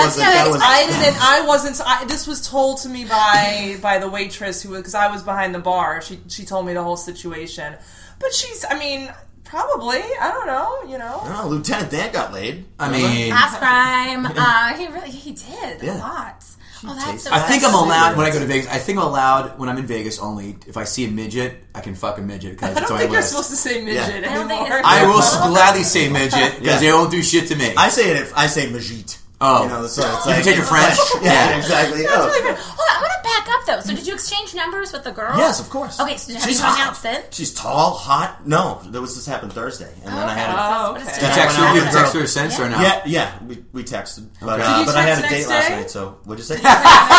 [SPEAKER 3] I wasn't. This was told to me by the waitress because I was behind the bar. She told me the whole situation, but she's. I mean, probably. I don't know.
[SPEAKER 4] No, Lieutenant Dan got laid.
[SPEAKER 1] I mean,
[SPEAKER 2] Past crime. He did
[SPEAKER 4] Yeah.
[SPEAKER 2] a lot. Oh, that's so
[SPEAKER 1] I think I'm
[SPEAKER 2] sad.
[SPEAKER 1] allowed when I go to Vegas. I think I'm allowed when I'm in Vegas only if I see a midget, I can fuck a midget because
[SPEAKER 3] I
[SPEAKER 1] it's
[SPEAKER 3] don't
[SPEAKER 1] on
[SPEAKER 3] think
[SPEAKER 1] my
[SPEAKER 3] you're
[SPEAKER 1] list.
[SPEAKER 3] supposed to say midget
[SPEAKER 2] I don't think
[SPEAKER 3] anymore.
[SPEAKER 2] it's-
[SPEAKER 1] I will gladly say midget because
[SPEAKER 4] Yeah.
[SPEAKER 1] they won't do shit to me.
[SPEAKER 4] I say it if I say Majit.
[SPEAKER 1] Oh.
[SPEAKER 4] So it's
[SPEAKER 1] You
[SPEAKER 4] like
[SPEAKER 1] take your French.
[SPEAKER 4] Yeah, exactly.
[SPEAKER 2] That's
[SPEAKER 4] Oh.
[SPEAKER 2] really good. Hold on, I want to back up though. So did you exchange numbers with the girl?
[SPEAKER 4] Yes, of course.
[SPEAKER 2] Okay, so have
[SPEAKER 4] She's
[SPEAKER 2] you hung
[SPEAKER 4] hot.
[SPEAKER 2] out since?
[SPEAKER 4] She's tall, hot. No, this happened Thursday, and then I had
[SPEAKER 3] Oh,
[SPEAKER 2] What is
[SPEAKER 3] okay.
[SPEAKER 1] You
[SPEAKER 2] today?
[SPEAKER 1] text
[SPEAKER 4] I
[SPEAKER 1] her,
[SPEAKER 4] went
[SPEAKER 1] you
[SPEAKER 4] out with
[SPEAKER 1] text
[SPEAKER 4] a
[SPEAKER 1] her since or no?
[SPEAKER 4] Yeah, we texted, but
[SPEAKER 1] Okay. Did
[SPEAKER 3] you
[SPEAKER 4] but I had a
[SPEAKER 3] text
[SPEAKER 4] date
[SPEAKER 3] next
[SPEAKER 4] last
[SPEAKER 3] day?
[SPEAKER 4] night. So what'd you say?
[SPEAKER 3] Next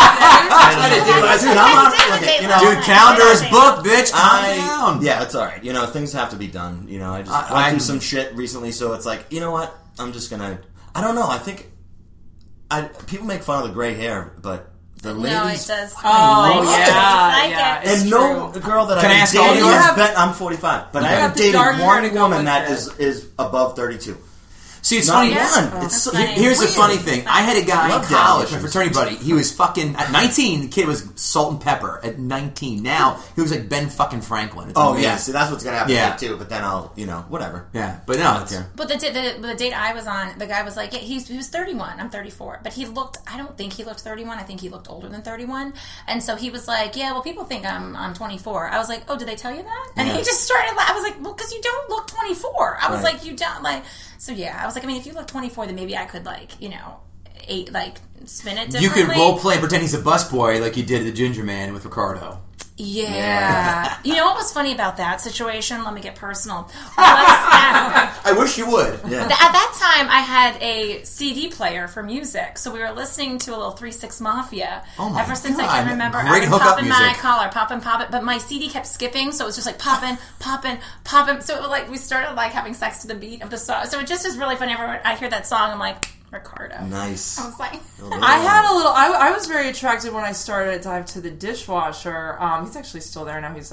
[SPEAKER 4] Dude, I'm on.
[SPEAKER 1] Dude, calendar is booked, bitch. Calm down.
[SPEAKER 4] Yeah, it's all right. Things have to be done. I just
[SPEAKER 1] I-
[SPEAKER 4] went through some shit recently, so it's like, you know what? I'm just gonna. I don't know. I think people make fun of the gray hair, but the
[SPEAKER 2] No,
[SPEAKER 4] ladies.
[SPEAKER 2] it does.
[SPEAKER 3] Oh,
[SPEAKER 2] It's
[SPEAKER 3] yeah,
[SPEAKER 2] like
[SPEAKER 3] yeah.
[SPEAKER 2] it.
[SPEAKER 3] It's
[SPEAKER 4] And no girl that
[SPEAKER 1] Can I
[SPEAKER 4] I've
[SPEAKER 1] ask all
[SPEAKER 4] dated
[SPEAKER 1] yours?
[SPEAKER 4] has been. I'm 45, but I
[SPEAKER 3] have
[SPEAKER 4] haven't
[SPEAKER 3] the
[SPEAKER 4] dated
[SPEAKER 3] dark hair
[SPEAKER 4] one
[SPEAKER 3] to go
[SPEAKER 4] woman
[SPEAKER 3] with
[SPEAKER 4] that
[SPEAKER 3] it.
[SPEAKER 4] is above 32.
[SPEAKER 1] See, it's
[SPEAKER 4] Not
[SPEAKER 1] funny.
[SPEAKER 4] one. It's
[SPEAKER 2] That's
[SPEAKER 4] so,
[SPEAKER 2] funny.
[SPEAKER 1] Here's the
[SPEAKER 4] weird.
[SPEAKER 1] funny thing. I had a guy in
[SPEAKER 4] Love
[SPEAKER 1] college, my
[SPEAKER 4] definitions.
[SPEAKER 1] fraternity buddy. He was fucking at 19. The kid was salt and pepper at 19. Now he was like Ben fucking Franklin. It's
[SPEAKER 4] Oh
[SPEAKER 1] amazing.
[SPEAKER 4] yeah, see that's what's gonna happen
[SPEAKER 1] Yeah.
[SPEAKER 4] to me too. But then I'll, whatever.
[SPEAKER 1] Yeah, but no, it's,
[SPEAKER 4] Okay.
[SPEAKER 2] But the date I was on, the guy was like, yeah, he was 31. I'm 34. But he looked, I don't think he looked 31. I think he looked older than 31. And so he was like, yeah, well, people think I'm 24. I was like, oh, did they tell you that? And
[SPEAKER 4] Yeah.
[SPEAKER 2] he just started laughing. I was like, well, because you don't look 24. I was
[SPEAKER 4] Right.
[SPEAKER 2] like, you don't, like, so yeah. I was like, I mean, if you look 24, then maybe I could, like, spin it differently.
[SPEAKER 1] you could role play and pretend he's a busboy like you did at the Ginger Man with Ricardo.
[SPEAKER 2] Yeah. You know what was funny about that situation? Let me get personal. Was that
[SPEAKER 1] I wish you would.
[SPEAKER 4] Yeah.
[SPEAKER 2] at that time, I had a CD player for music, so we were listening to a little 3-6 Mafia.
[SPEAKER 1] Oh my
[SPEAKER 2] Ever since I
[SPEAKER 1] God.
[SPEAKER 2] can remember,
[SPEAKER 1] Great
[SPEAKER 2] I was
[SPEAKER 1] hookup
[SPEAKER 2] popping my
[SPEAKER 1] music.
[SPEAKER 2] collar, popping, but my CD kept skipping, so it was just like popping, popping, popping. So it was like we started like having sex to the beat of the song. So it just is really funny. Everyone, I hear that song, I'm like, Ricardo.
[SPEAKER 4] Nice.
[SPEAKER 2] I was like,
[SPEAKER 3] I had a little. I was very attracted when I started to dive to the dishwasher. He's actually still there now. He's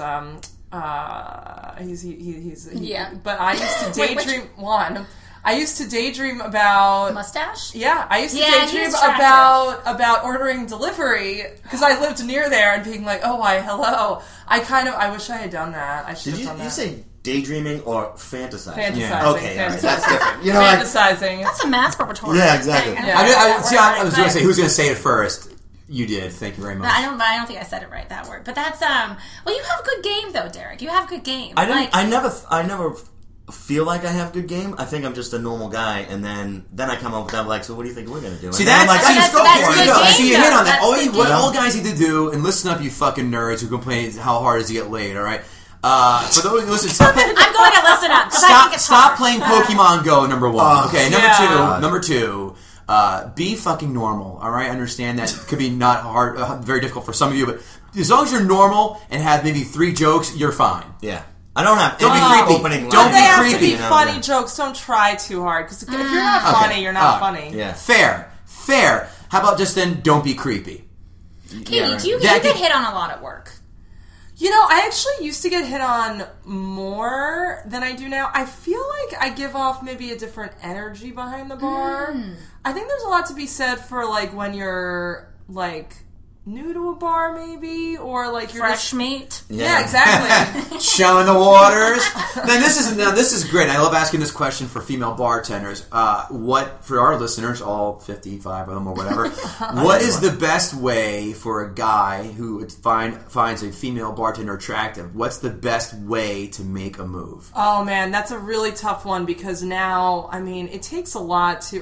[SPEAKER 2] Yeah.
[SPEAKER 3] But I used to
[SPEAKER 2] Wait, which-
[SPEAKER 3] daydream I used to daydream about.
[SPEAKER 2] mustache?
[SPEAKER 3] Yeah, I used to
[SPEAKER 2] Yeah,
[SPEAKER 3] daydream
[SPEAKER 2] he's attractive.
[SPEAKER 3] about ordering delivery because I lived near there and being like, oh, why, hello. I wish I had done that. I should
[SPEAKER 4] Did
[SPEAKER 3] have done
[SPEAKER 4] you
[SPEAKER 3] that.
[SPEAKER 4] say daydreaming or fantasizing?
[SPEAKER 3] Fantasizing.
[SPEAKER 1] Yeah.
[SPEAKER 4] Okay,
[SPEAKER 3] fantasizing.
[SPEAKER 4] that's different. You know, like,
[SPEAKER 3] Fantasizing.
[SPEAKER 2] That's a masturbatory.
[SPEAKER 4] Yeah, exactly.
[SPEAKER 2] thing.
[SPEAKER 3] Yeah.
[SPEAKER 1] I was going to say,
[SPEAKER 2] But-
[SPEAKER 1] who's going to say it first? You did. Thank you very much.
[SPEAKER 2] I don't think I said it right, that word. But that's well, you have good game though, Derek. You have good game.
[SPEAKER 4] I didn't.
[SPEAKER 2] Like,
[SPEAKER 4] I never feel like I have good game. I think I'm just a normal guy, and then I come up with that like, so what do you think we're gonna do?
[SPEAKER 1] See,
[SPEAKER 4] And then
[SPEAKER 1] that's,
[SPEAKER 4] I'm
[SPEAKER 1] see,
[SPEAKER 2] that's
[SPEAKER 1] there
[SPEAKER 2] good
[SPEAKER 1] you go.
[SPEAKER 2] game,
[SPEAKER 1] See, you
[SPEAKER 2] though.
[SPEAKER 1] hit on that.
[SPEAKER 2] That's
[SPEAKER 1] All,
[SPEAKER 2] good
[SPEAKER 1] what
[SPEAKER 2] game.
[SPEAKER 1] all guys need to do, and listen up, you fucking nerds who complain how hard it is to get laid, all right? For those who listen, stop,
[SPEAKER 2] I'm going to listen up. 'Cause I think it's
[SPEAKER 1] stop
[SPEAKER 2] hard.
[SPEAKER 1] playing Pokemon Go, number one. Okay,
[SPEAKER 3] yeah.
[SPEAKER 1] number two, be fucking normal, all right? I understand that could be not hard, very difficult for some of you, but as long as you're normal and have maybe 3 jokes, you're fine.
[SPEAKER 4] yeah, I don't have
[SPEAKER 1] Don't be
[SPEAKER 4] any
[SPEAKER 1] creepy.
[SPEAKER 4] opening
[SPEAKER 1] Don't
[SPEAKER 4] lines.
[SPEAKER 3] They
[SPEAKER 1] be
[SPEAKER 3] have
[SPEAKER 1] creepy,
[SPEAKER 3] to be
[SPEAKER 4] you know?
[SPEAKER 3] funny
[SPEAKER 4] Yeah.
[SPEAKER 3] jokes. Don't try too hard because if you're not funny, you're not funny.
[SPEAKER 4] Yeah.
[SPEAKER 1] Fair. How about just then don't be creepy?
[SPEAKER 2] Katie, do you
[SPEAKER 1] Yeah, I
[SPEAKER 2] get
[SPEAKER 1] think-
[SPEAKER 2] hit on a lot at work?
[SPEAKER 3] You know, I actually used to get hit on more than I do now. I feel like I give off maybe a different energy behind the bar. I think there's a lot to be said for like when you're like new to a bar, maybe, or like you're
[SPEAKER 2] Fresh
[SPEAKER 3] just,
[SPEAKER 2] meat?
[SPEAKER 3] yeah, exactly.
[SPEAKER 1] Showing the waters. This is great. I love asking this question for female bartenders. What for our listeners, all 55 of them or whatever? What is the best way for a guy who would finds a female bartender attractive? What's the best way to make a move?
[SPEAKER 3] Oh man, that's a really tough one because now, I mean, it takes a lot to.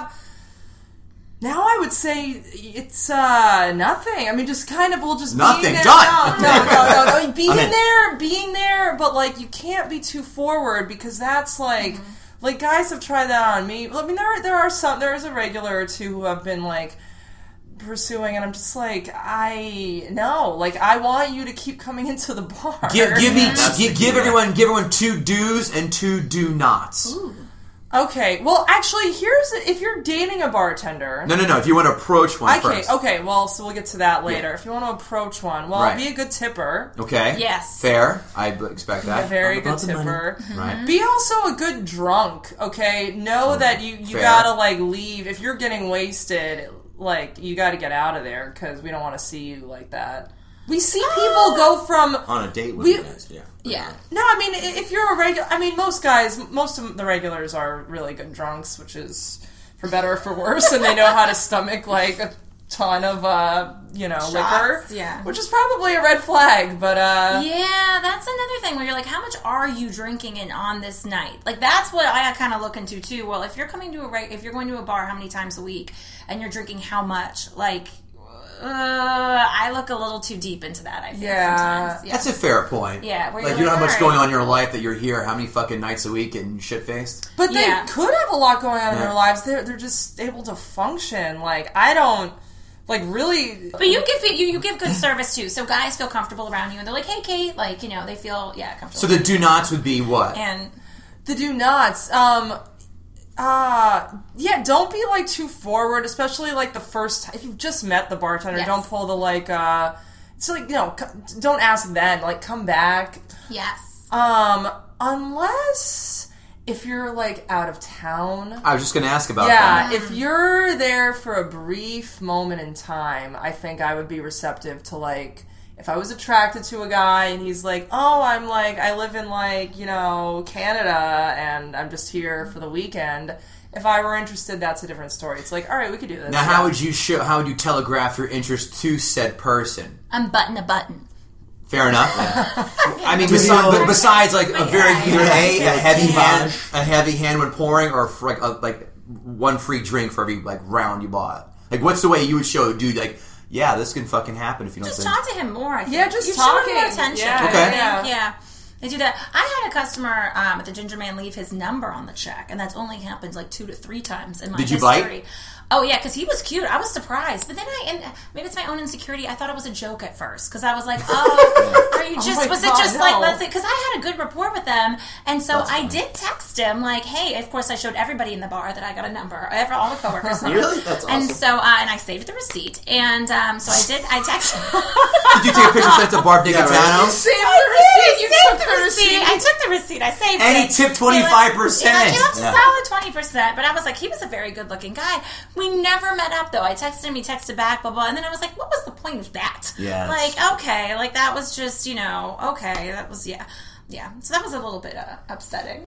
[SPEAKER 3] Now I would say it's nothing. I mean, just kind of we'll just
[SPEAKER 1] Nothing.
[SPEAKER 3] being there.
[SPEAKER 1] Done.
[SPEAKER 3] No. Being
[SPEAKER 4] in.
[SPEAKER 3] there, but like you can't be too forward because that's like like guys have tried that on me. I mean, there's a regular or two who have been like pursuing, and I'm just like I want you to keep coming into the bar.
[SPEAKER 1] Give everyone 2 do's and 2 do nots.
[SPEAKER 2] Ooh.
[SPEAKER 3] Okay, well, actually, if you're dating a bartender.
[SPEAKER 1] No. If you want to approach one first.
[SPEAKER 3] Okay, well, so we'll get to that later.
[SPEAKER 1] Yeah.
[SPEAKER 3] If you want to approach one, well,
[SPEAKER 1] Right.
[SPEAKER 3] be a good tipper.
[SPEAKER 1] Okay.
[SPEAKER 2] Yes.
[SPEAKER 1] Fair. I expect
[SPEAKER 3] A
[SPEAKER 1] that.
[SPEAKER 3] very
[SPEAKER 4] All
[SPEAKER 3] good
[SPEAKER 4] about the money.
[SPEAKER 3] tipper.
[SPEAKER 1] Right.
[SPEAKER 3] Be also a good drunk, okay? Know that you
[SPEAKER 1] Fair.
[SPEAKER 3] gotta, like, leave. If you're getting wasted, like, you gotta get out of there, because we don't want to see you like that. We see people go from...
[SPEAKER 4] On a date with
[SPEAKER 3] We-
[SPEAKER 4] you guys, yeah.
[SPEAKER 2] Yeah.
[SPEAKER 3] No, I mean, if you're a regular... I mean, most of the regulars are really good drunks, which is for better or for worse, and they know how to stomach, like, a ton of, liquor.
[SPEAKER 2] Yeah.
[SPEAKER 3] Which is probably a red flag, but,
[SPEAKER 2] Yeah, that's another thing where you're like, how much are you drinking in on this night? Like, that's what I kind of look into, too. Well, if you're going to a bar how many times a week, and you're drinking how much, like... I look a little too deep into that, I think, sometimes. Yeah.
[SPEAKER 1] That's a fair point.
[SPEAKER 2] Yeah, where
[SPEAKER 1] Like,
[SPEAKER 2] you're
[SPEAKER 1] you don't have
[SPEAKER 2] like,
[SPEAKER 1] much
[SPEAKER 2] all
[SPEAKER 1] going
[SPEAKER 2] right.
[SPEAKER 1] on in your life that you're here how many fucking nights a week and shit-faced?
[SPEAKER 3] But they
[SPEAKER 2] Yeah.
[SPEAKER 3] could have a lot going on in
[SPEAKER 1] Yeah.
[SPEAKER 3] their lives. They're just able to function. Like, I don't... Like, really...
[SPEAKER 2] But you give good service, too. So guys feel comfortable around you, and they're like, hey, Kate. Like, they feel, comfortable.
[SPEAKER 1] So the do nots would be what?
[SPEAKER 2] And...
[SPEAKER 3] The do nots. Don't be, like, too forward, especially, like, the first time. If you've just met the bartender,
[SPEAKER 2] Yes.
[SPEAKER 3] don't pull the, like, it's like, don't ask then. Like, come back.
[SPEAKER 2] Yes.
[SPEAKER 3] Unless if you're like out of town.
[SPEAKER 1] I was just going to ask about that.
[SPEAKER 3] Yeah, if you're there for a brief moment in time, I think I would be receptive to like, if I was attracted to a guy and he's like, oh, I live in like, Canada and I'm just here for the weekend. If I were interested, that's a different story. It's like, all right, we could do this.
[SPEAKER 1] Now, how would you telegraph your interest to said person?
[SPEAKER 2] Unbutton a button.
[SPEAKER 1] Fair enough. I mean, besides like a very either a heavy hand when pouring, or for like one free drink for every like round you bought. Like, what's the way you would show a dude like, yeah, this can fucking happen if you don't.
[SPEAKER 2] Just talk to him more. I think.
[SPEAKER 3] Yeah, just
[SPEAKER 2] you
[SPEAKER 3] talking.
[SPEAKER 2] Show him more attention.
[SPEAKER 1] Yeah. Okay.
[SPEAKER 2] Yeah. They do that. I had a customer at the Ginger Man leave his number on the check, and that's only happened like 2 to 3 times in my history.
[SPEAKER 1] Did you bite?
[SPEAKER 2] Oh yeah, because he was cute. I was surprised, but then maybe it's my own insecurity. I thought it was a joke at first because I was like, "Oh, are you just? Was it just like let's say?" Because I had a good rapport with them, and so I did text him like, "Hey." Of course, I showed everybody in the bar that I got a number. All the coworkers.
[SPEAKER 4] Really? That's awesome.
[SPEAKER 2] And so, and I saved the receipt, and so I did. I texted.
[SPEAKER 1] Did you take a picture sent to Barb Nicotano?
[SPEAKER 3] You saved the receipt. You took the receipt.
[SPEAKER 2] I took the receipt. I saved it.
[SPEAKER 1] And he tipped 25%.
[SPEAKER 2] He left a solid 20%, but I was like, he was a very good-looking guy. We never met up, though. I texted him, he texted back, blah, blah, and then I was like, what was the point of that?
[SPEAKER 4] Yes.
[SPEAKER 2] Like, okay, like that was just, okay, that was, yeah. So that was a little bit upsetting.